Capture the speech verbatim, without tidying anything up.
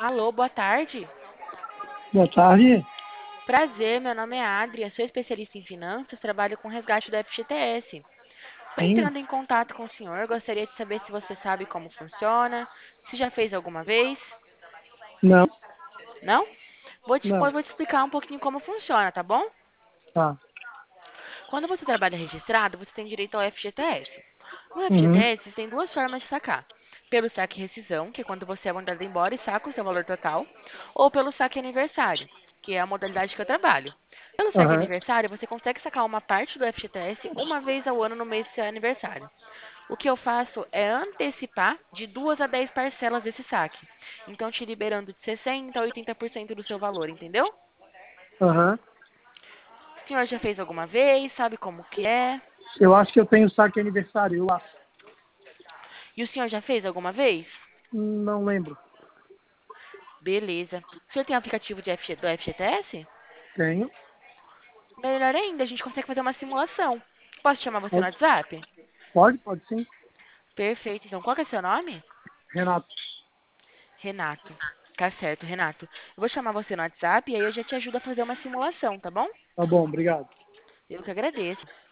Alô, boa tarde. Boa tarde. Prazer, meu nome é Adria, sou especialista em finanças, trabalho com resgate do F G T S. Estou Sim? entrando em contato com o senhor, gostaria de saber se você sabe como funciona, se já fez alguma vez. Não, Não? Vou te, não. vou te explicar um pouquinho como funciona, tá bom? Tá. Quando você trabalha registrado, você tem direito ao F G T S. No Uhum. F G T S, você tem duas formas de sacar. Pelo saque rescisão, que é quando você é mandado embora e saca o seu valor total, ou pelo saque aniversário, que é a modalidade que eu trabalho. Pelo saque Aham. aniversário, você consegue sacar uma parte do F G T S uma vez ao ano no mês do seu aniversário. O que eu faço é antecipar de duas a dez parcelas desse saque. Então, te liberando de sessenta a oitenta por cento do seu valor, entendeu? Aham. O senhor já fez alguma vez? Sabe como que é? Eu acho que eu tenho saque aniversário, eu acho. E o senhor já fez alguma vez? Não lembro. Beleza. O senhor tem aplicativo de F G, do F G T S? Tenho. Melhor ainda, a gente consegue fazer uma simulação. Posso chamar você no Pode, WhatsApp? pode, pode sim. Perfeito. Então, qual que é seu nome? Renato. Renato. Tá certo, Renato. Eu vou chamar você no WhatsApp e aí eu já te ajudo a fazer uma simulação, tá bom? Tá bom, obrigado. Eu que agradeço.